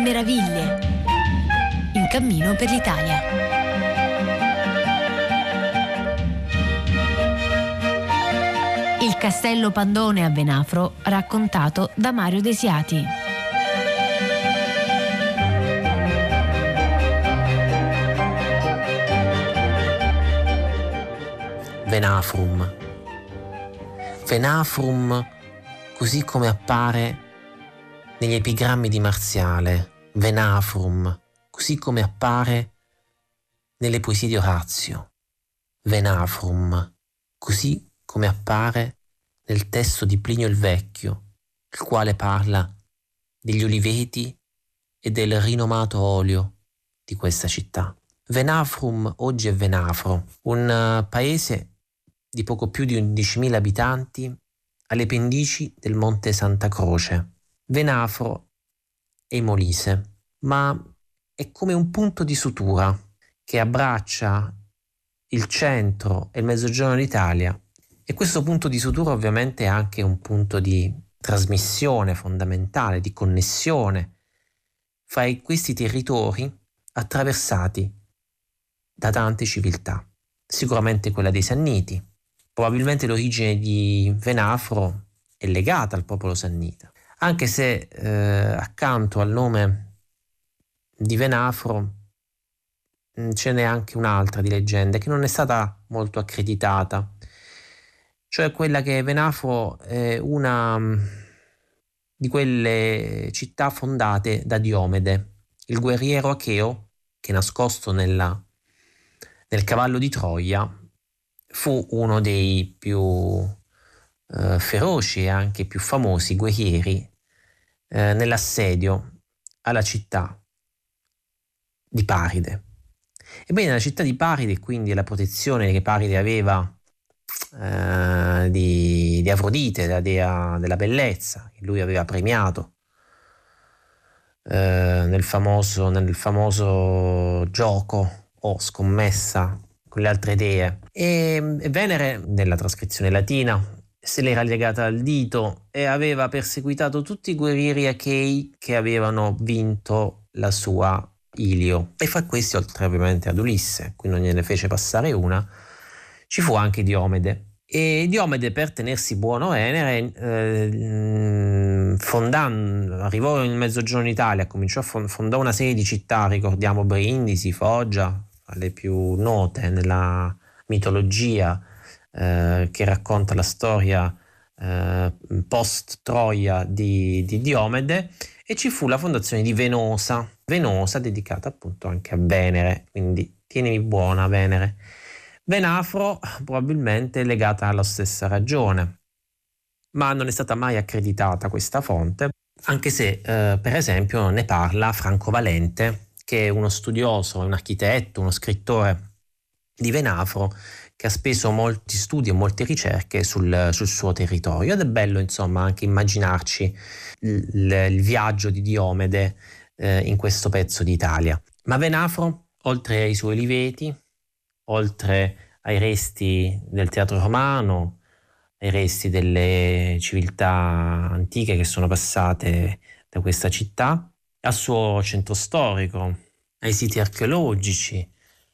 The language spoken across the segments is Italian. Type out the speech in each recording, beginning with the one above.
meraviglie. In cammino per l'Italia. Il Castello Pandone a Venafro, raccontato da Mario Desiati. Venafrum. Venafrum, così come appare negli epigrammi di Marziale. Venafrum, così come appare nelle poesie di Orazio. Venafrum, così come appare nel testo di Plinio il Vecchio, il quale parla degli oliveti e del rinomato olio di questa città. Venafrum oggi è Venafro, un paese di poco più di 11.000 abitanti alle pendici del Monte Santa Croce. Venafro è in Molise, ma è come un punto di sutura che abbraccia il centro e il mezzogiorno d'Italia, e questo punto di sutura ovviamente è anche un punto di trasmissione fondamentale, di connessione fra questi territori attraversati da tante civiltà. Sicuramente quella dei Sanniti. Probabilmente l'origine di Venafro è legata al popolo sannita, anche se accanto al nome di Venafro ce n'è anche un'altra di leggenda che non è stata molto accreditata, cioè quella che Venafro è una di quelle città fondate da Diomede, il guerriero acheo che, nascosto nel cavallo di Troia, fu uno dei più feroci e anche più famosi guerrieri nell'assedio alla città di Paride. Ebbene, la città di Paride, quindi la protezione che Paride aveva di Afrodite, la dea della bellezza, che lui aveva premiato nel famoso gioco o scommessa con le altre dee. E Venere, nella trascrizione latina, se l'era legata al dito e aveva perseguitato tutti i guerrieri achei che avevano vinto la sua Ilio. E fra questi, oltre ovviamente ad Ulisse, qui non gliene fece passare una, ci fu anche Diomede. E Diomede, per tenersi buono Venere, arrivò nel mezzogiorno d'Italia, cominciò fondò una serie di città, ricordiamo Brindisi, Foggia, le più note nella mitologia che racconta la storia post Troia di Diomede, e ci fu la fondazione di Venosa dedicata appunto anche a Venere, quindi tienimi buona Venere. Venafro probabilmente è legata alla stessa ragione, ma non è stata mai accreditata questa fonte, anche se per esempio ne parla Franco Valente, che è uno studioso, un architetto, uno scrittore di Venafro, che ha speso molti studi e molte ricerche sul suo territorio, ed è bello insomma anche immaginarci il viaggio di Diomede in questo pezzo d'Italia. Ma Venafro, oltre ai suoi oliveti, oltre ai resti del teatro romano, ai resti delle civiltà antiche che sono passate da questa città, al suo centro storico, ai siti archeologici,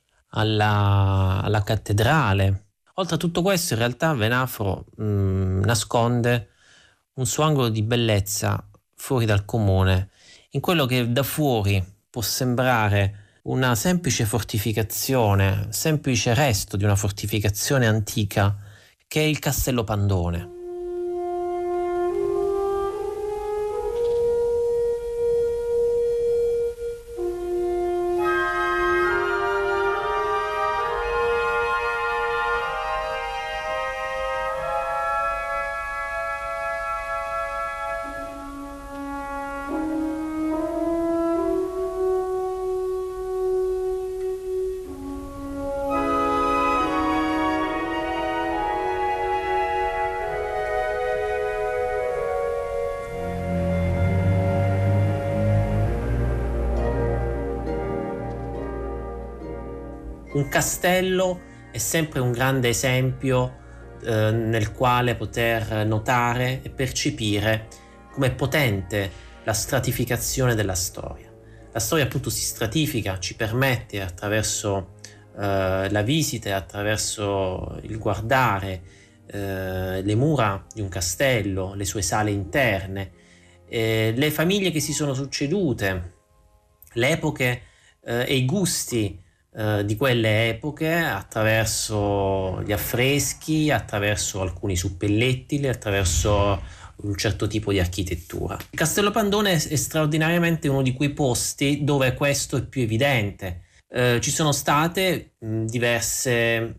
alla cattedrale. Oltre a tutto questo, in realtà Venafro nasconde un suo angolo di bellezza fuori dal comune, in quello che da fuori può sembrare una semplice fortificazione, semplice resto di una fortificazione antica, che è il Castello Pandone. Un castello è sempre un grande esempio nel quale poter notare e percepire com'è potente la stratificazione della storia. La storia appunto si stratifica, ci permette attraverso la visita, attraverso il guardare le mura di un castello, le sue sale interne, le famiglie che si sono succedute, le epoche e i gusti di quelle epoche, attraverso gli affreschi, attraverso alcuni suppellettili, attraverso un certo tipo di architettura. Il Castello Pandone è straordinariamente uno di quei posti dove questo è più evidente. Ci sono state diverse,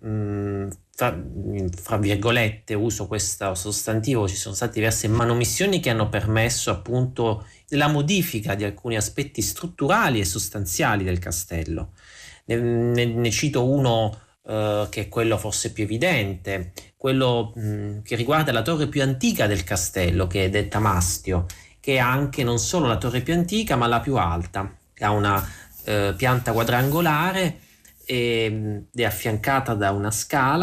fra virgolette, uso questo sostantivo, ci sono state diverse manomissioni che hanno permesso appunto la modifica di alcuni aspetti strutturali e sostanziali del castello. Ne cito uno che è quello forse più evidente, quello che riguarda la torre più antica del castello, che è detta Mastio, che è anche non solo la torre più antica ma la più alta. Ha una pianta quadrangolare ed è affiancata da una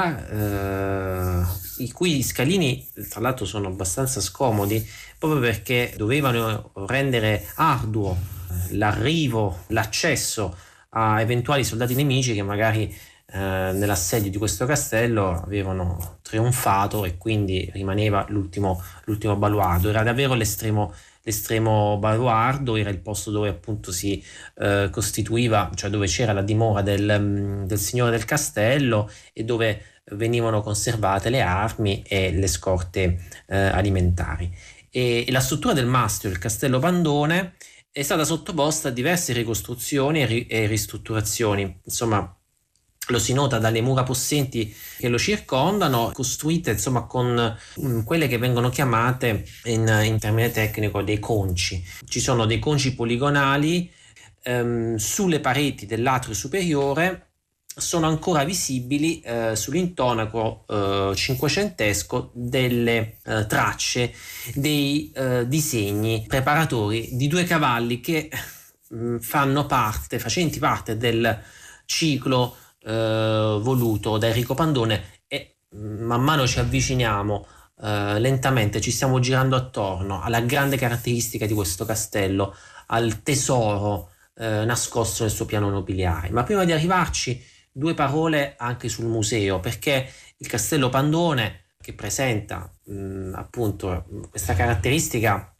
scala i cui scalini tra l'altro sono abbastanza scomodi, proprio perché dovevano rendere arduo l'arrivo, l'accesso a eventuali soldati nemici che magari nell'assedio di questo castello avevano trionfato, e quindi rimaneva l'ultimo baluardo. Era davvero l'estremo baluardo, era il posto dove appunto si costituiva, cioè dove c'era la dimora del signore del castello e dove venivano conservate le armi e le scorte alimentari. E la struttura del mastio del Castello Pandone è stata sottoposta a diverse ricostruzioni e ristrutturazioni. Insomma, lo si nota dalle mura possenti che lo circondano, costruite insomma con quelle che vengono chiamate in termine tecnico dei conci. Ci sono dei conci poligonali sulle pareti dell'atrio superiore. Sono ancora visibili sull'intonaco cinquecentesco delle tracce dei disegni preparatori di due cavalli che facenti parte del ciclo voluto da Enrico Pandone, e man mano ci avviciniamo lentamente, ci stiamo girando attorno alla grande caratteristica di questo castello, al tesoro nascosto nel suo piano nobiliare. Ma prima di arrivarci, due parole anche sul museo, perché il Castello Pandone, che presenta appunto questa caratteristica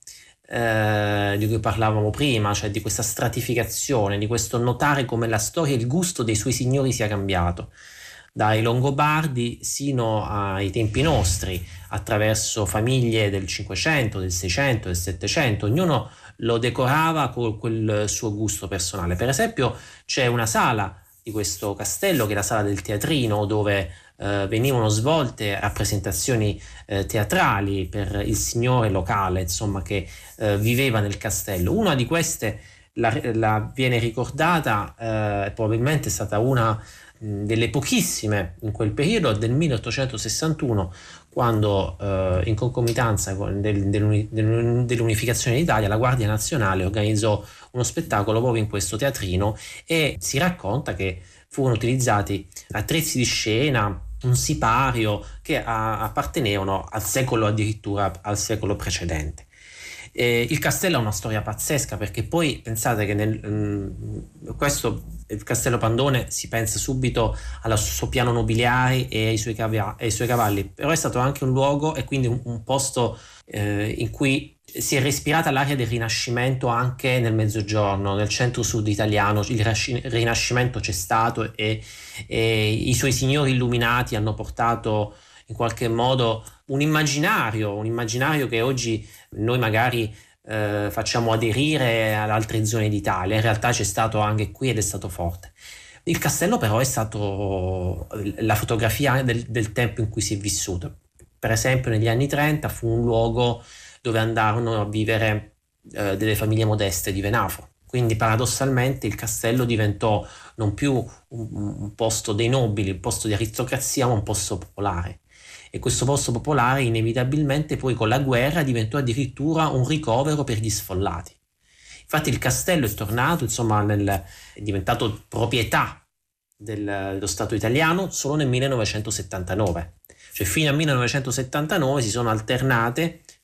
di cui parlavamo prima, cioè di questa stratificazione, di questo notare come la storia e il gusto dei suoi signori sia cambiato, dai Longobardi sino ai tempi nostri, attraverso famiglie del Cinquecento, del Seicento, del Settecento. Ognuno lo decorava con quel suo gusto personale. Per esempio c'è una sala di questo castello, che è la sala del teatrino, dove venivano svolte rappresentazioni teatrali per il signore locale, insomma, che viveva nel castello. Una di queste la viene ricordata, probabilmente è stata una delle pochissime in quel periodo, del 1861, quando in concomitanza dell'unificazione d'Italia la Guardia Nazionale organizzò uno spettacolo proprio in questo teatrino, e si racconta che furono utilizzati attrezzi di scena, un sipario che appartenevano addirittura al secolo precedente. Il castello ha una storia pazzesca, perché poi pensate che il Castello Pandone si pensa subito al suo piano nobiliare e ai suoi cavalli, però è stato anche un luogo e quindi un posto in cui si è respirata l'aria del Rinascimento anche nel Mezzogiorno, nel centro-sud italiano. Il Rinascimento c'è stato e i suoi signori illuminati hanno portato in qualche modo un immaginario che oggi noi magari facciamo aderire ad altre zone d'Italia. In realtà c'è stato anche qui ed è stato forte. Il castello però è stato la fotografia del tempo in cui si è vissuto. Per esempio negli anni 30 fu un luogo dove andarono a vivere delle famiglie modeste di Venafro. Quindi paradossalmente il castello diventò non più un posto dei nobili, un posto di aristocrazia, ma un posto popolare. E questo posto popolare inevitabilmente poi con la guerra diventò addirittura un ricovero per gli sfollati. Infatti il castello è tornato, insomma, è diventato proprietà dello Stato italiano solo nel 1979. Cioè fino al 1979 si sono alternate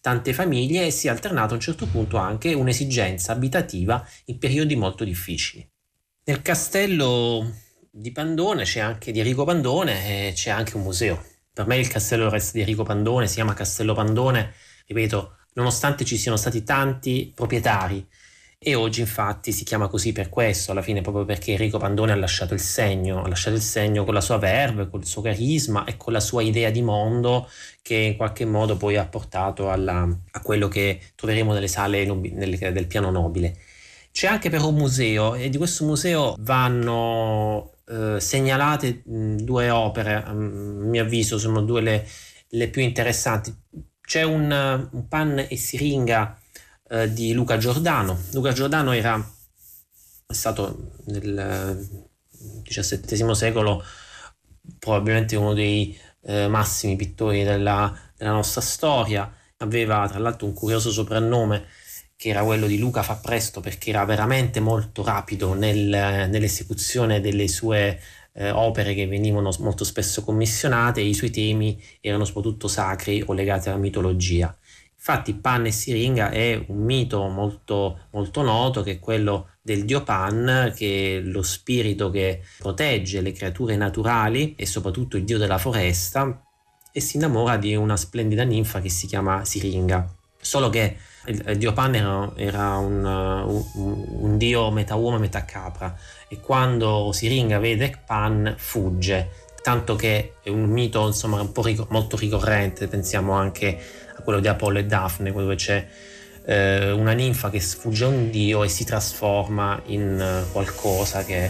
tante famiglie e si è alternata a un certo punto anche un'esigenza abitativa in periodi molto difficili. Nel castello di Pandone di Enrico Pandone, c'è anche un museo. Per me il castello di Enrico Pandone si chiama Castello Pandone, ripeto, nonostante ci siano stati tanti proprietari, e oggi infatti si chiama così per questo, alla fine proprio perché Enrico Pandone ha lasciato il segno con la sua verve, col suo carisma e con la sua idea di mondo, che in qualche modo poi ha portato a quello che troveremo nelle sale del piano nobile. C'è anche però un museo, e di questo museo vanno segnalate due opere, a mio avviso sono due le più interessanti. C'è un Pan e siringa di Luca Giordano. Luca Giordano è stato nel XVII secolo probabilmente uno dei massimi pittori della nostra storia. Aveva tra l'altro un curioso soprannome, che era quello di Luca fa presto, perché era veramente molto rapido nell'esecuzione delle sue opere, che venivano molto spesso commissionate, e i suoi temi erano soprattutto sacri o legati alla mitologia. Infatti Pan e siringa è un mito molto, molto noto, che è quello del dio Pan, che è lo spirito che protegge le creature naturali e soprattutto il dio della foresta, e si innamora di una splendida ninfa che si chiama Siringa. Solo che il dio Pan era un dio metà uomo e metà capra, e quando Siringa vede Pan fugge, tanto che è un mito insomma un po' molto ricorrente. Pensiamo anche a quello di Apollo e Dafne, dove c'è una ninfa che sfugge a un dio e si trasforma in qualcosa che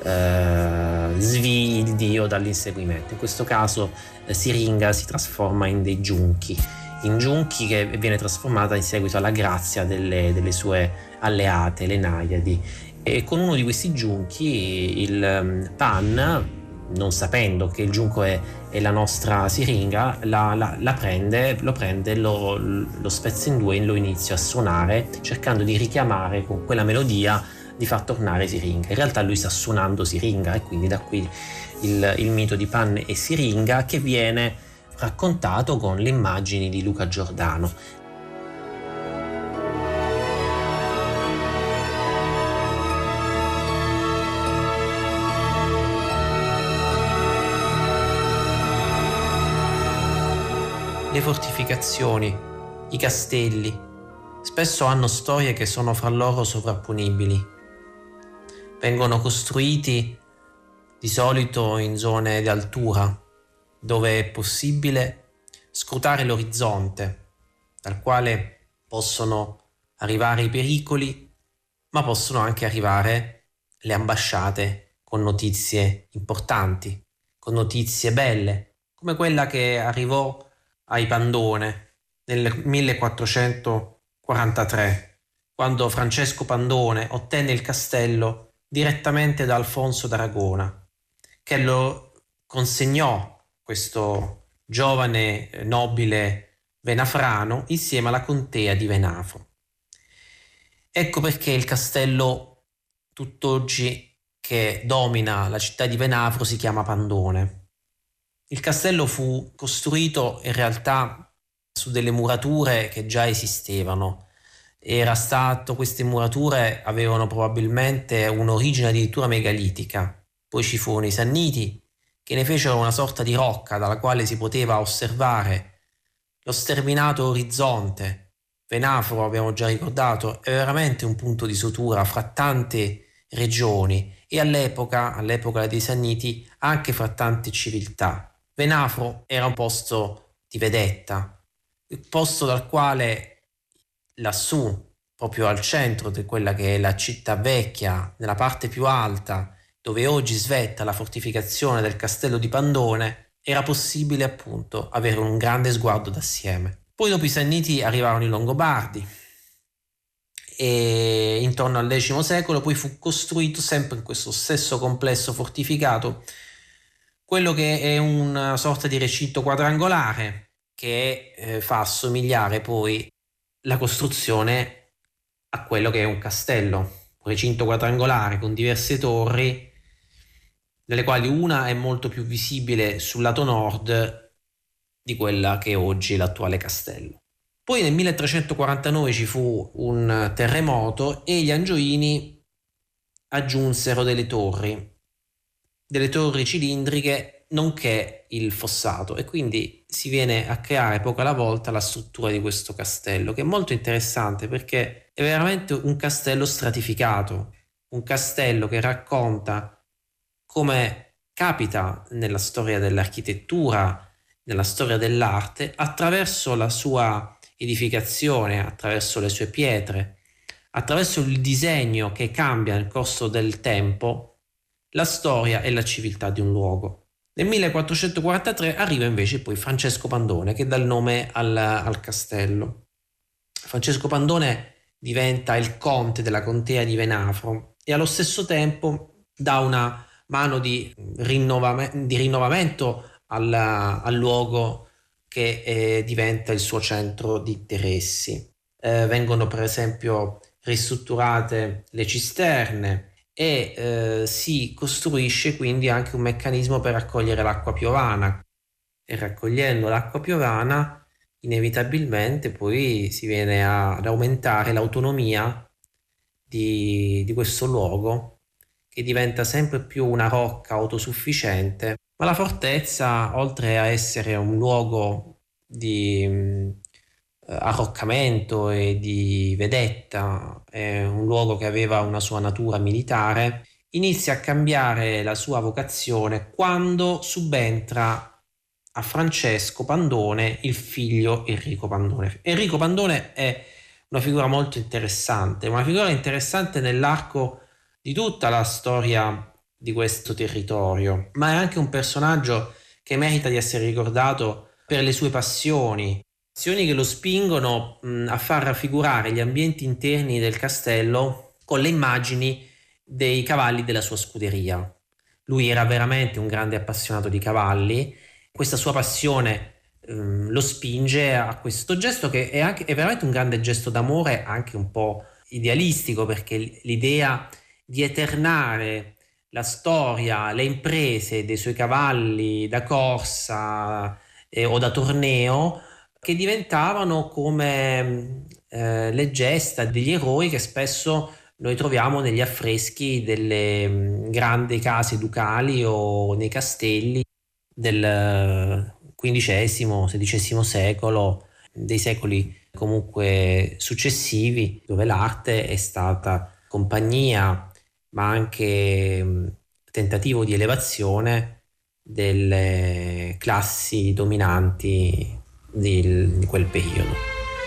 svii il dio dall'inseguimento. In questo caso Siringa si trasforma in giunchi che viene trasformata in seguito alla grazia delle sue alleate, le Naiadi. E con uno di questi giunchi il Pan, non sapendo che il giunco è la nostra siringa, lo prende, lo spezza in due e lo inizia a suonare, cercando di richiamare con quella melodia di far tornare siringa. In realtà lui sta suonando siringa, e quindi da qui il mito di Pan e siringa, che viene raccontato con le immagini di Luca Giordano. Le fortificazioni, i castelli, spesso hanno storie che sono fra loro sovrapponibili. Vengono costruiti di solito in zone di altura, dove è possibile scrutare l'orizzonte, dal quale possono arrivare i pericoli, ma possono anche arrivare le ambasciate con notizie importanti, con notizie belle, come quella che arrivò ai Pandone nel 1443, quando Francesco Pandone ottenne il castello direttamente da Alfonso d'Aragona, che lo consegnò questo giovane nobile venafrano insieme alla contea di Venafro. Ecco perché il castello tutt'oggi che domina la città di Venafro si chiama Pandone. Il castello fu costruito in realtà su delle murature che già esistevano. Queste murature avevano probabilmente un'origine addirittura megalitica. Poi ci furono i Sanniti, che ne fecero una sorta di rocca dalla quale si poteva osservare lo sterminato orizzonte. Venafro, abbiamo già ricordato, è veramente un punto di sutura fra tante regioni, e all'epoca dei Sanniti anche fra tante civiltà. Venafro era un posto di vedetta, il posto dal quale lassù, proprio al centro di quella che è la città vecchia, nella parte più alta, dove oggi svetta la fortificazione del castello di Pandone, era possibile appunto avere un grande sguardo d'assieme. Poi dopo i Sanniti arrivarono i Longobardi, e intorno al X secolo poi fu costruito sempre in questo stesso complesso fortificato quello che è una sorta di recinto quadrangolare, che fa assomigliare poi la costruzione a quello che è un castello, un recinto quadrangolare con diverse torri, delle quali una è molto più visibile sul lato nord di quella che è oggi l'attuale castello. Poi nel 1349 ci fu un terremoto e gli Angioini aggiunsero delle torri cilindriche, nonché il fossato, e quindi si viene a creare poco alla volta la struttura di questo castello, che è molto interessante perché è veramente un castello stratificato, un castello che racconta come capita nella storia dell'architettura, nella storia dell'arte, attraverso la sua edificazione, attraverso le sue pietre, attraverso il disegno che cambia nel corso del tempo la storia e la civiltà di un luogo. Nel 1443 arriva invece poi Francesco Pandone, che dà il nome al castello. Francesco Pandone diventa il conte della contea di Venafro e allo stesso tempo dà una mano di rinnovamento al luogo che diventa il suo centro di interessi. Vengono per esempio ristrutturate le cisterne e si costruisce quindi anche un meccanismo per raccogliere l'acqua piovana, e raccogliendo l'acqua piovana inevitabilmente poi si viene ad aumentare l'autonomia di questo luogo, che diventa sempre più una rocca autosufficiente. Ma la fortezza, oltre a essere un luogo di arroccamento e di vedetta, è un luogo che aveva una sua natura militare, inizia a cambiare la sua vocazione quando subentra a Francesco Pandone il figlio Enrico Pandone. Enrico Pandone è una figura molto interessante, una figura interessante nell'arco di tutta la storia di questo territorio, ma è anche un personaggio che merita di essere ricordato per le sue passioni che lo spingono a far raffigurare gli ambienti interni del castello con le immagini dei cavalli della sua scuderia. Lui era veramente un grande appassionato di cavalli, questa sua passione lo spinge a questo gesto che è veramente un grande gesto d'amore, anche un po' idealistico, perché l'idea di eternare la storia, le imprese dei suoi cavalli da corsa o da torneo, che diventavano come le gesta degli eroi che spesso noi troviamo negli affreschi delle grandi case ducali o nei castelli del XV-XVI secolo, dei secoli comunque successivi, dove l'arte è stata compagnia, ma anche tentativo di elevazione delle classi dominanti di quel periodo.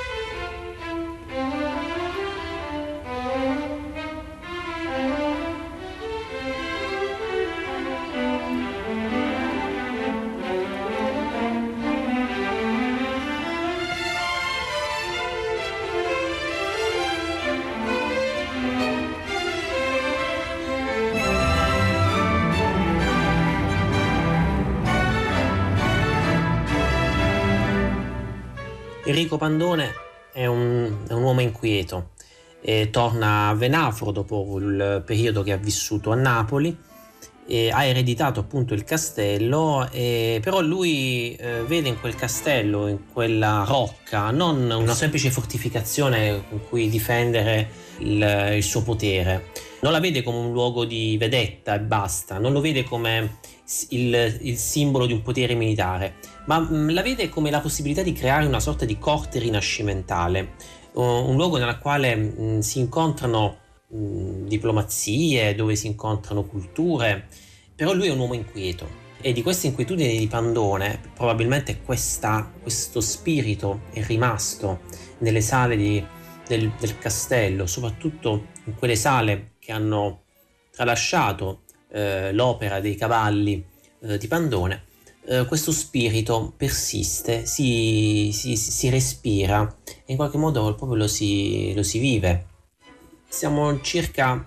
Enrico Pandone è un uomo inquieto, torna a Venafro dopo il periodo che ha vissuto a Napoli, ha ereditato appunto il castello, però lui vede in quel castello, in quella rocca, non una semplice fortificazione con cui difendere il suo potere, non la vede come un luogo di vedetta e basta, non lo vede come il simbolo di un potere militare, ma la vede come la possibilità di creare una sorta di corte rinascimentale, un luogo nel quale si incontrano diplomazie, dove si incontrano culture. Però lui è un uomo inquieto, e di queste inquietudini di Pandone probabilmente questo spirito è rimasto nelle sale del castello, soprattutto in quelle sale che hanno tralasciato l'opera dei cavalli di Pandone. Questo spirito persiste, si respira e in qualche modo proprio lo si vive. Siamo circa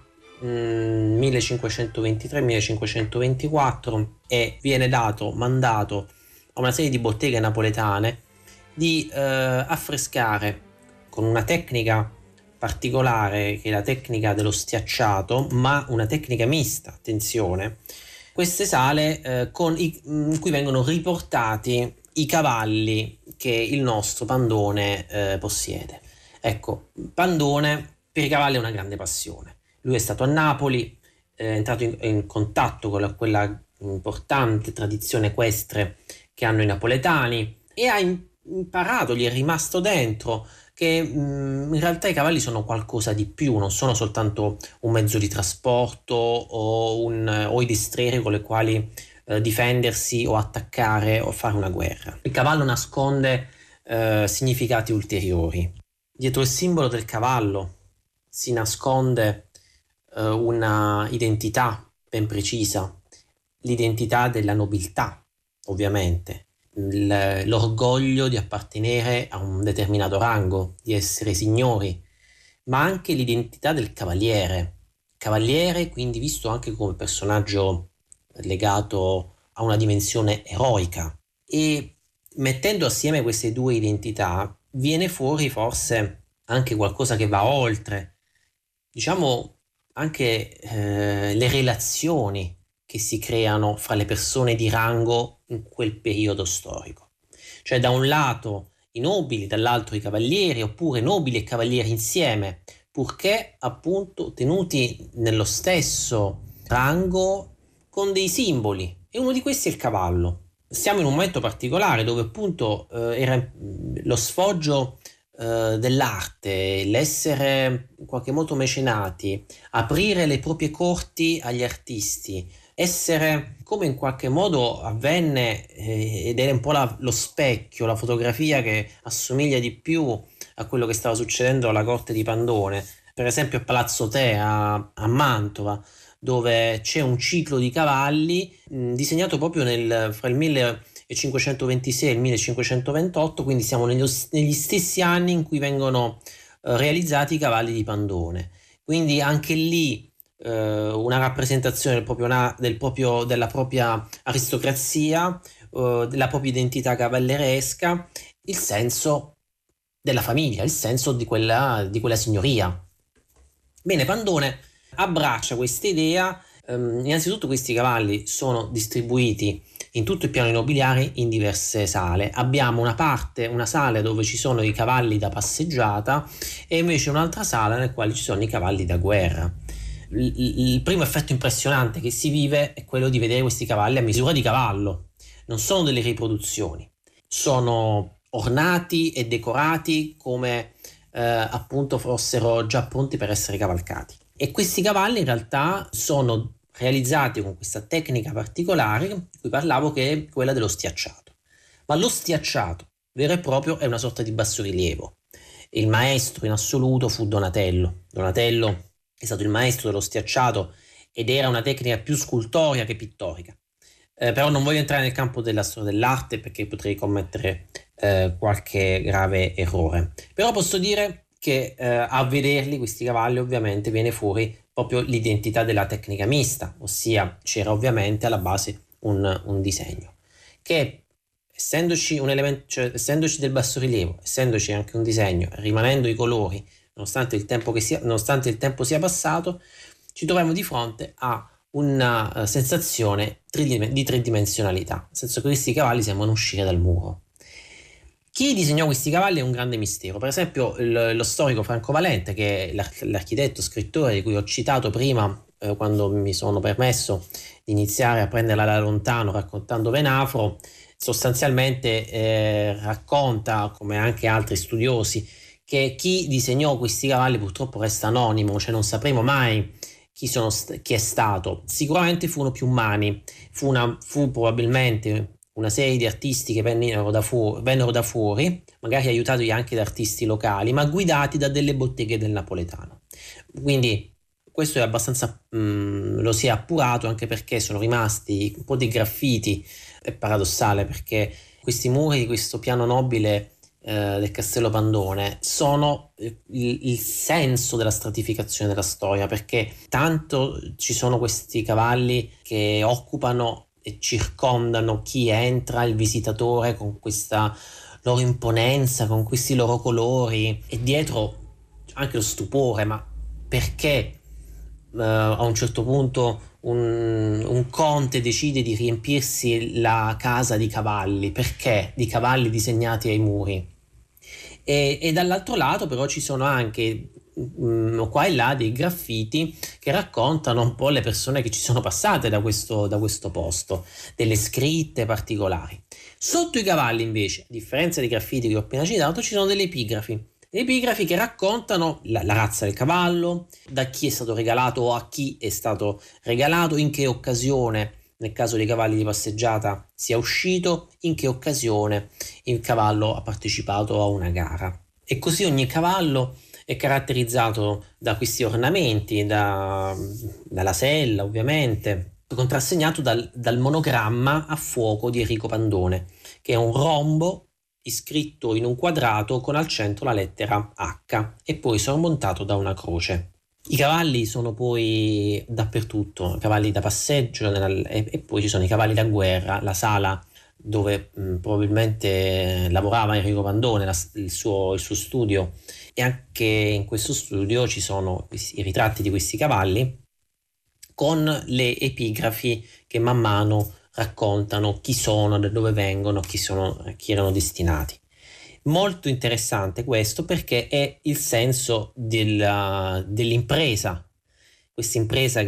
1523-1524 e viene dato mandato a una serie di botteghe napoletane di affrescare con una tecnica particolare, che è la tecnica dello stiacciato, ma una tecnica mista, attenzione, queste sale in cui vengono riportati i cavalli che il nostro Pandone possiede. Ecco, Pandone per i cavalli è una grande passione. Lui è stato a Napoli, è entrato in contatto con quella importante tradizione equestre che hanno i napoletani e ha imparato, gli è rimasto dentro che in realtà i cavalli sono qualcosa di più, non sono soltanto un mezzo di trasporto o i destrieri con le quali difendersi o attaccare o fare una guerra. Il cavallo nasconde significati ulteriori. Dietro il simbolo del cavallo si nasconde una identità ben precisa, l'identità della nobiltà, ovviamente, l'orgoglio di appartenere a un determinato rango, di essere signori, ma anche l'identità del cavaliere quindi visto anche come personaggio legato a una dimensione eroica, e mettendo assieme queste due identità viene fuori forse anche qualcosa che va oltre, diciamo anche le relazioni che si creano fra le persone di rango in quel periodo storico. Cioè da un lato i nobili, dall'altro i cavalieri, oppure nobili e cavalieri insieme, purché appunto tenuti nello stesso rango con dei simboli, e uno di questi è il cavallo. Siamo in un momento particolare dove appunto era lo sfoggio dell'arte, l'essere in qualche modo mecenati, aprire le proprie corti agli artisti, essere, come in qualche modo avvenne ed è un po' lo specchio, la fotografia che assomiglia di più a quello che stava succedendo alla corte di Pandone, per esempio a Palazzo Te a Mantova, dove c'è un ciclo di cavalli disegnato proprio fra il 1526 e il 1528, quindi siamo negli stessi anni in cui vengono realizzati i cavalli di Pandone. Quindi anche lì una rappresentazione della propria aristocrazia, della propria identità cavalleresca, il senso della famiglia, il senso di quella signoria. Bene, Pandone abbraccia questa idea. Innanzitutto questi cavalli sono distribuiti in tutto il piano immobiliare in diverse sale. Abbiamo una sala dove ci sono i cavalli da passeggiata e invece un'altra sala nel quale ci sono i cavalli da guerra. Il primo effetto impressionante che si vive è quello di vedere questi cavalli a misura di cavallo. Non sono delle riproduzioni, sono ornati e decorati come appunto fossero già pronti per essere cavalcati. E questi cavalli in realtà sono realizzati con questa tecnica particolare di cui parlavo, che è quella dello stiacciato. Ma lo stiacciato vero e proprio è una sorta di bassorilievo. Il maestro in assoluto fu Donatello. Donatello è stato il maestro dello stiacciato ed era una tecnica più scultoria che pittorica. Però non voglio entrare nel campo della storia dell'arte perché potrei commettere qualche grave errore. Però posso dire che a vederli questi cavalli ovviamente viene fuori proprio l'identità della tecnica mista, ossia c'era ovviamente alla base un disegno che, essendoci un elemento, cioè essendoci del bassorilievo, essendoci anche un disegno, rimanendo i colori, nonostante il tempo sia passato, ci troviamo di fronte a una sensazione di tridimensionalità, nel senso che questi cavalli sembrano uscire dal muro. Chi disegnò questi cavalli è un grande mistero. Per esempio lo storico Franco Valente, che è l'architetto scrittore di cui ho citato prima quando mi sono permesso di iniziare a prenderla da lontano raccontando Venafro, sostanzialmente racconta, come anche altri studiosi, che chi disegnò questi cavalli purtroppo resta anonimo, cioè non sapremo mai chi è stato. Sicuramente furono più umani, fu probabilmente una serie di artisti che vennero da fuori, magari aiutati anche da artisti locali, ma guidati da delle botteghe del napoletano. Quindi questo è abbastanza, lo si è appurato, anche perché sono rimasti un po' di graffiti. È paradossale perché questi muri di questo piano nobile del Castello Pandone sono il senso della stratificazione della storia, perché tanto ci sono questi cavalli che occupano e circondano chi entra, il visitatore, con questa loro imponenza, con questi loro colori, e dietro anche lo stupore, ma perché a un certo punto un conte decide di riempirsi la casa di cavalli. Perché? Di cavalli disegnati ai muri. E dall'altro lato però ci sono anche qua e là dei graffiti che raccontano un po' le persone che ci sono passate da questo posto, delle scritte particolari. Sotto i cavalli invece, a differenza dei graffiti che ho appena citato, ci sono delle epigrafi che raccontano la razza del cavallo, da chi è stato regalato o a chi è stato regalato, in che occasione, nel caso dei cavalli di passeggiata, sia uscito, in che occasione il cavallo ha partecipato a una gara. E così ogni cavallo è caratterizzato da questi ornamenti, dalla sella ovviamente, contrassegnato dal monogramma a fuoco di Enrico Pandone, che è un rombo iscritto in un quadrato con al centro la lettera H e poi sormontato da una croce. I cavalli sono poi dappertutto, cavalli da passeggio e poi ci sono i cavalli da guerra, la sala dove probabilmente lavorava Enrico Pandone, il suo studio, e anche in questo studio ci sono i ritratti di questi cavalli con le epigrafi che man mano raccontano chi sono, da dove vengono, chi erano destinati. Molto interessante questo perché è il senso dell'impresa, questa impresa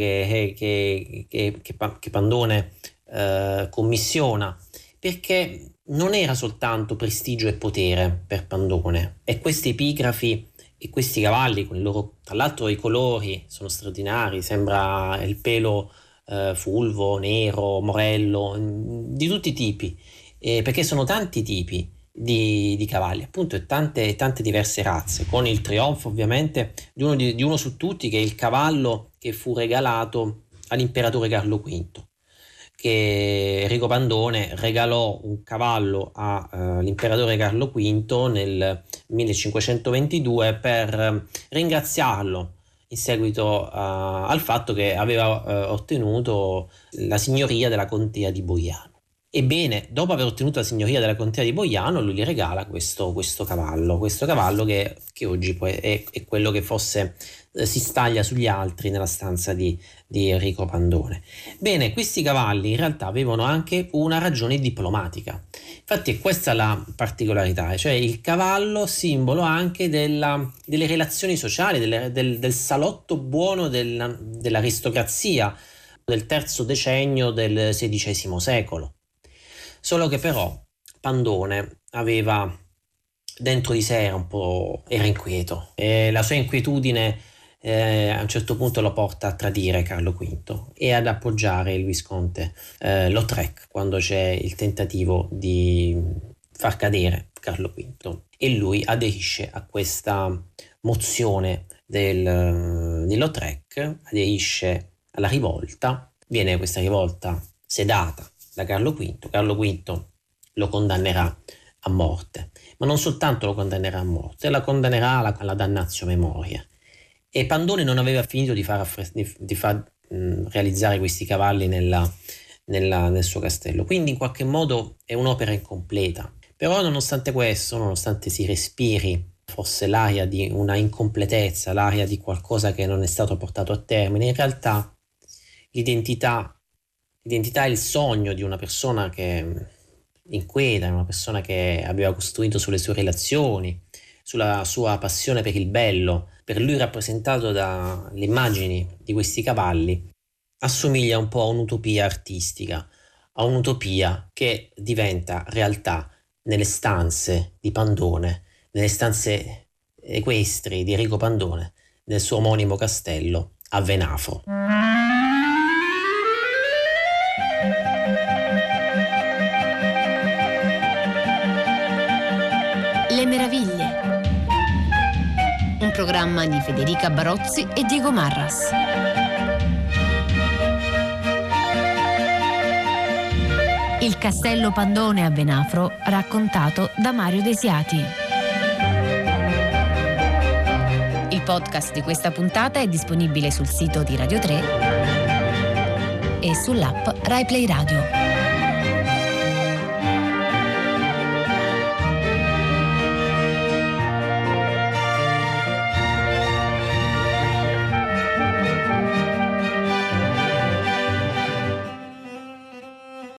che Pandone commissiona, perché non era soltanto prestigio e potere per Pandone, e questi epigrafi e questi cavalli con tra l'altro i colori sono straordinari, sembra il pelo fulvo, nero, morello, di tutti i tipi, perché sono tanti tipi di cavalli, appunto, e tante diverse razze, con il trionfo ovviamente di uno su tutti, che è il cavallo che fu regalato all'imperatore Carlo V, che Enrico Pandone regalò un cavallo all'imperatore Carlo V nel 1522 per ringraziarlo in seguito al fatto che aveva ottenuto la signoria della contea di Boiano. Ebbene, dopo aver ottenuto la signoria della contea di Boiano, lui gli regala questo cavallo che oggi poi è quello che forse si staglia sugli altri nella stanza di Enrico Pandone. Bene, questi cavalli in realtà avevano anche una ragione diplomatica. Infatti è questa la particolarità, cioè il cavallo simbolo anche delle relazioni sociali, del salotto buono dell'aristocrazia del terzo decennio del XVI secolo. Solo che però Pandone aveva dentro di sé era inquieto, e la sua inquietudine a un certo punto lo porta a tradire Carlo V e ad appoggiare il visconte Lautrec quando c'è il tentativo di far cadere Carlo V, e lui aderisce a questa mozione di Lautrec, aderisce alla rivolta. Viene questa rivolta sedata da Carlo V lo condannerà a morte, ma non soltanto lo condannerà a morte, la condannerà alla damnatio memoria. E Pandone non aveva finito di far realizzare questi cavalli nel suo castello, quindi in qualche modo è un'opera incompleta. Però nonostante questo, nonostante si respiri forse l'aria di una incompletezza, l'aria di qualcosa che non è stato portato a termine, in realtà l'identità è il sogno di una persona che inquieta, una persona che aveva costruito sulle sue relazioni, sulla sua passione per il bello. Per lui, rappresentato dalle immagini di questi cavalli, assomiglia un po' a un'utopia artistica, a un'utopia che diventa realtà nelle stanze di Pandone, nelle stanze equestri di Enrico Pandone, nel suo omonimo castello a Venafro. Le meraviglie. Un programma di Federica Barozzi e Diego Marras. Il castello Pandone a Venafro, raccontato da Mario Desiati. Il podcast di questa puntata è disponibile sul sito di Radio 3 e sull'app Rai Play Radio.